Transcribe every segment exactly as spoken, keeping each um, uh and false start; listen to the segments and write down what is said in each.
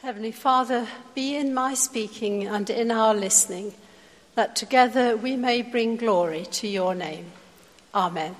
Heavenly Father, be in my speaking and in our listening, that together we may bring glory to your name. Amen.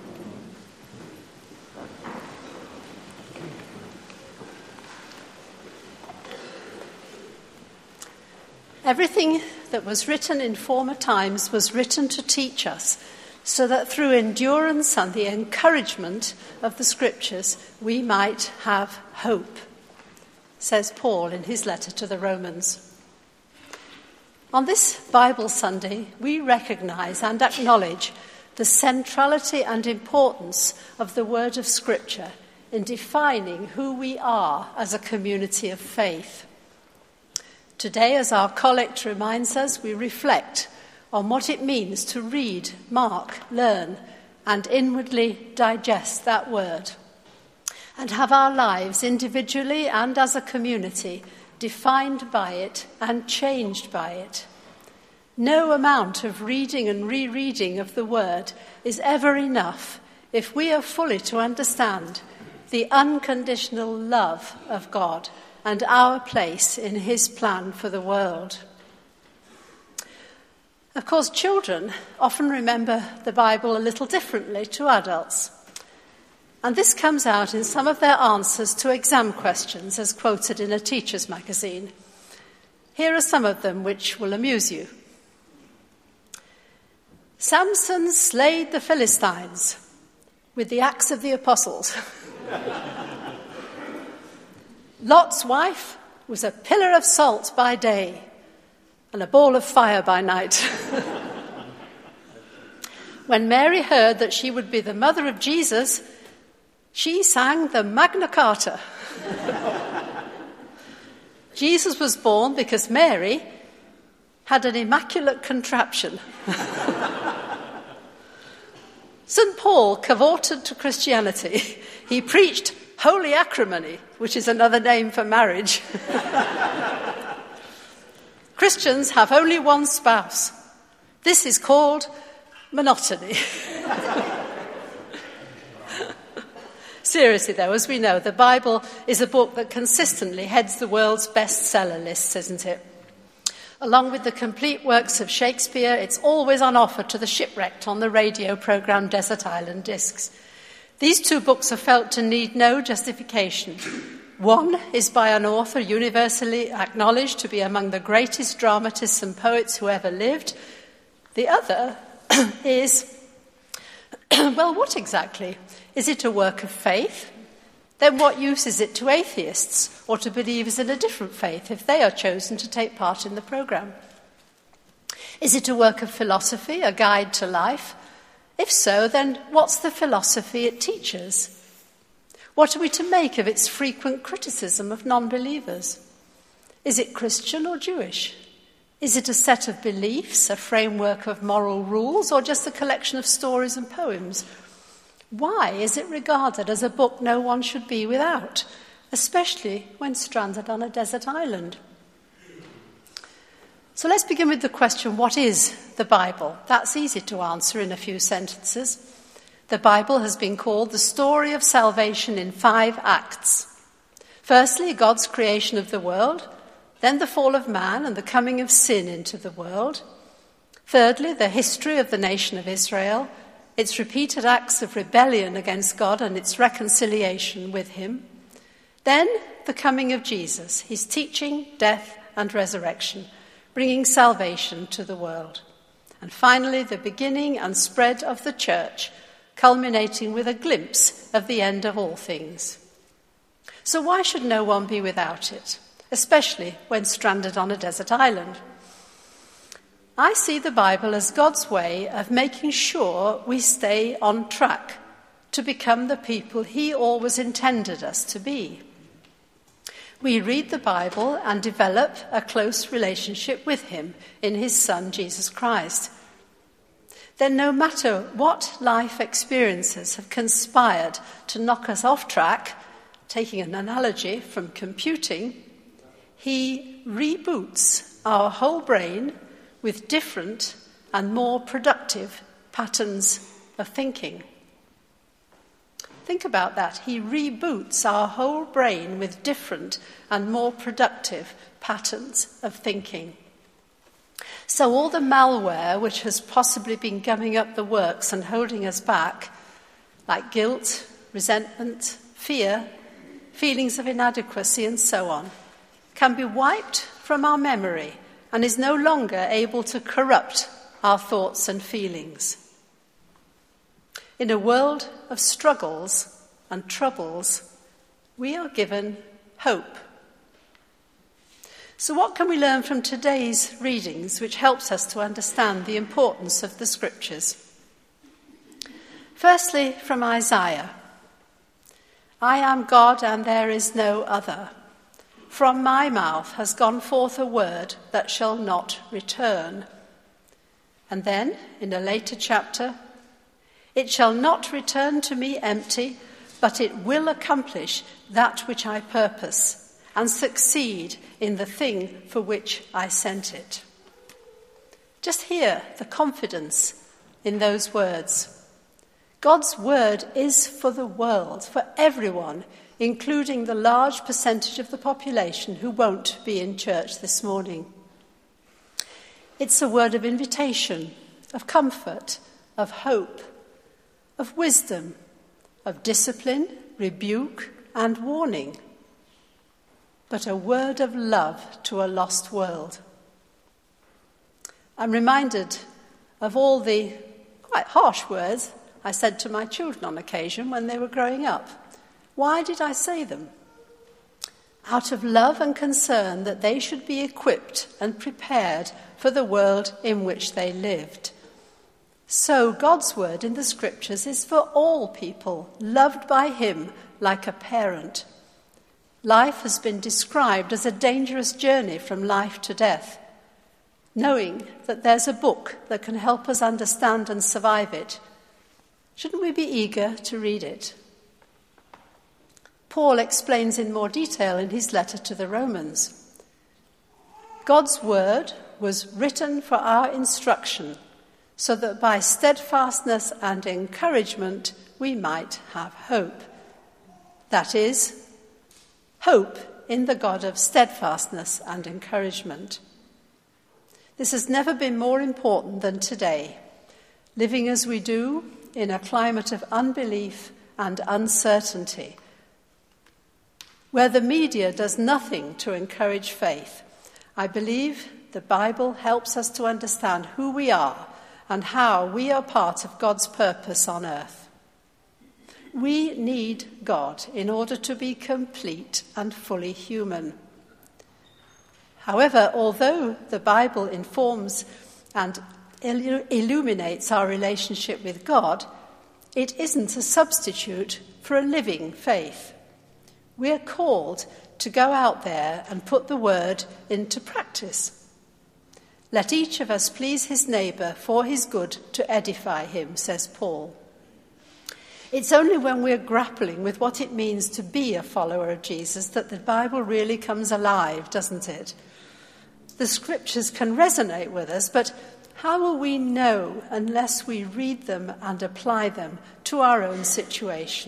Everything that was written in former times was written to teach us, so that through endurance and the encouragement of the Scriptures we might have hope, says Paul in his letter to the Romans. On this Bible Sunday, we recognise and acknowledge the centrality and importance of the word of Scripture in defining who we are as a community of faith. Today, as our collect reminds us, we reflect on what it means to read, mark, learn, and inwardly digest that word, and have our lives individually and as a community defined by it and changed by it. No amount of reading and rereading of the word is ever enough if we are fully to understand the unconditional love of God and our place in his plan for the world. Of course, children often remember the Bible a little differently to adults. And this comes out in some of their answers to exam questions, as quoted in a teacher's magazine. Here are some of them which will amuse you. Samson slayed the Philistines with the axe of the apostles. Lot's wife was a pillar of salt by day and a ball of fire by night. When Mary heard that she would be the mother of Jesus, she sang the Magna Carta. Jesus was born because Mary had an immaculate contraption. Saint Paul cavorted to Christianity. He preached holy acrimony, which is another name for marriage. Christians have only one spouse. This is called monotony. Seriously, though, as we know, the Bible is a book that consistently heads the world's bestseller lists, isn't it? Along with the complete works of Shakespeare, it's always on offer to the shipwrecked on the radio programme Desert Island Discs. These two books are felt to need no justification. One is by an author universally acknowledged to be among the greatest dramatists and poets who ever lived. The other is, well, what exactly? Is it a work of faith? Then what use is it to atheists or to believers in a different faith if they are chosen to take part in the programme? Is it a work of philosophy, a guide to life? If so, then what's the philosophy it teaches? What are we to make of its frequent criticism of non-believers? Is it Christian or Jewish? Is it a set of beliefs, a framework of moral rules, or just a collection of stories and poems? Why is it regarded as a book no one should be without, especially when stranded on a desert island? So let's begin with the question, what is the Bible? That's easy to answer in a few sentences. The Bible has been called the story of salvation in five acts. Firstly, God's creation of the world, then the fall of man and the coming of sin into the world. Thirdly, the history of the nation of Israel, its repeated acts of rebellion against God and its reconciliation with him. Then the coming of Jesus, his teaching, death and resurrection, bringing salvation to the world. And finally, the beginning and spread of the church, culminating with a glimpse of the end of all things. So why should no one be without it, especially when stranded on a desert island? I see the Bible as God's way of making sure we stay on track to become the people he always intended us to be. We read the Bible and develop a close relationship with him in his Son, Jesus Christ. Then no matter what life experiences have conspired to knock us off track, taking an analogy from computing, he reboots our whole brain with different and more productive patterns of thinking. Think about that. He reboots our whole brain with different and more productive patterns of thinking. So all the malware which has possibly been gumming up the works and holding us back, like guilt, resentment, fear, feelings of inadequacy and so on, can be wiped from our memory and is no longer able to corrupt our thoughts and feelings. In a world of struggles and troubles, we are given hope. So what can we learn from today's readings which helps us to understand the importance of the scriptures? Firstly, from Isaiah. I am God and there is no other. From my mouth has gone forth a word that shall not return. And then, in a later chapter, it shall not return to me empty, but it will accomplish that which I purpose and succeed in the thing for which I sent it. Just hear the confidence in those words. God's word is for the world, for everyone, including the large percentage of the population who won't be in church this morning. It's a word of invitation, of comfort, of hope, of wisdom, of discipline, rebuke, and warning, but a word of love to a lost world. I'm reminded of all the quite harsh words I said to my children on occasion when they were growing up. Why did I say them? Out of love and concern that they should be equipped and prepared for the world in which they lived. So God's word in the scriptures is for all people, loved by him like a parent. Life has been described as a dangerous journey from life to death. Knowing that there's a book that can help us understand and survive it, shouldn't we be eager to read it? Paul explains in more detail in his letter to the Romans. God's word was written for our instruction, so that by steadfastness and encouragement we might have hope. That is, hope in the God of steadfastness and encouragement. This has never been more important than today, living as we do in a climate of unbelief and uncertainty, where the media does nothing to encourage faith. I believe the Bible helps us to understand who we are and how we are part of God's purpose on earth. We need God in order to be complete and fully human. However, although the Bible informs and illuminates our relationship with God, it isn't a substitute for a living faith. We are called to go out there and put the word into practice. Let each of us please his neighbour for his good to edify him, says Paul. It's only when we're grappling with what it means to be a follower of Jesus that the Bible really comes alive, doesn't it? The scriptures can resonate with us, but how will we know unless we read them and apply them to our own situation?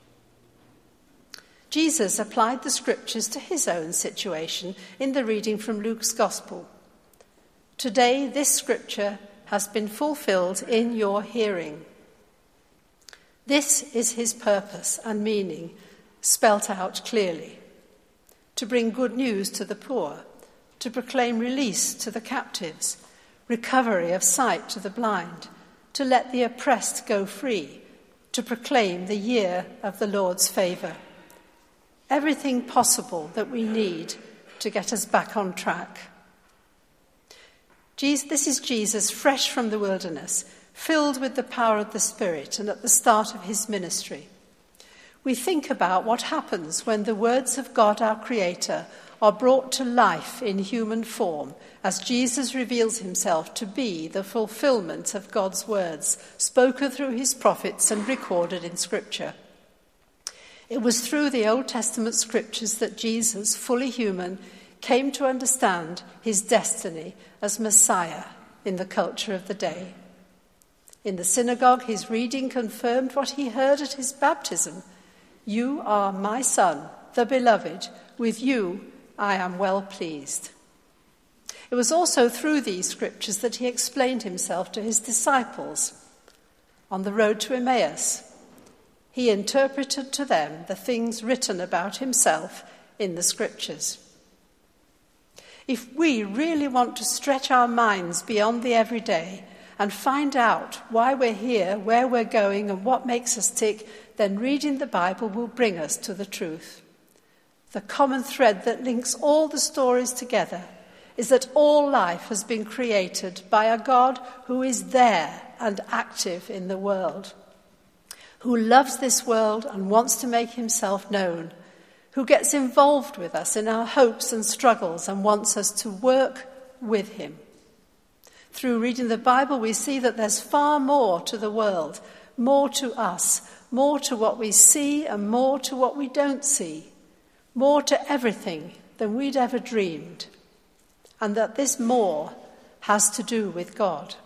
Jesus applied the scriptures to his own situation in the reading from Luke's Gospel. Today, this scripture has been fulfilled in your hearing. This is his purpose and meaning, spelt out clearly: to bring good news to the poor, to proclaim release to the captives, recovery of sight to the blind, to let the oppressed go free, to proclaim the year of the Lord's favour. Everything possible that we need to get us back on track. Jesus, this is Jesus fresh from the wilderness, filled with the power of the Spirit and at the start of his ministry. We think about what happens when the words of God, our Creator, are brought to life in human form, as Jesus reveals himself to be the fulfillment of God's words, spoken through his prophets and recorded in Scripture. It was through the Old Testament scriptures that Jesus, fully human, came to understand his destiny as Messiah in the culture of the day. In the synagogue, his reading confirmed what he heard at his baptism. "You are my son, the beloved. With you I am well pleased." It was also through these scriptures that he explained himself to his disciples. On the road to Emmaus, he interpreted to them the things written about himself in the scriptures. If we really want to stretch our minds beyond the everyday and find out why we're here, where we're going, and what makes us tick, then reading the Bible will bring us to the truth. The common thread that links all the stories together is that all life has been created by a God who is there and active in the world, who loves this world and wants to make himself known, who gets involved with us in our hopes and struggles and wants us to work with him. Through reading the Bible, we see that there's far more to the world, more to us, more to what we see and more to what we don't see, more to everything than we'd ever dreamed, and that this more has to do with God.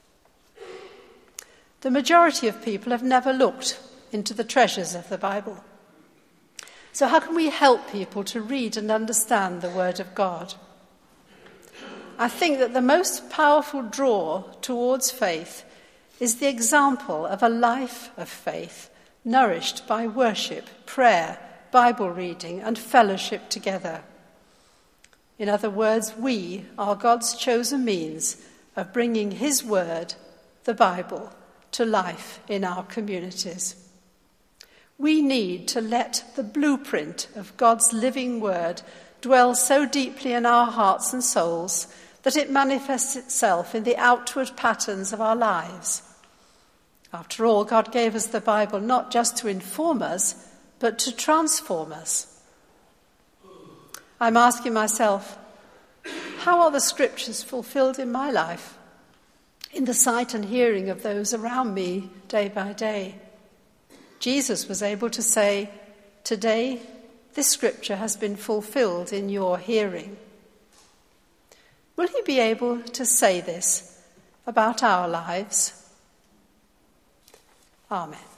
The majority of people have never looked into the treasures of the Bible. So how can we help people to read and understand the Word of God? I think that the most powerful draw towards faith is the example of a life of faith, nourished by worship, prayer, Bible reading, and fellowship together. In other words, we are God's chosen means of bringing his word, the Bible, to life in our communities. We need to let the blueprint of God's living word dwell so deeply in our hearts and souls that it manifests itself in the outward patterns of our lives. After all, God gave us the Bible not just to inform us, but to transform us. I'm asking myself, how are the scriptures fulfilled in my life, in the sight and hearing of those around me day by day? Jesus was able to say, "Today, this scripture has been fulfilled in your hearing." Will he be able to say this about our lives? Amen.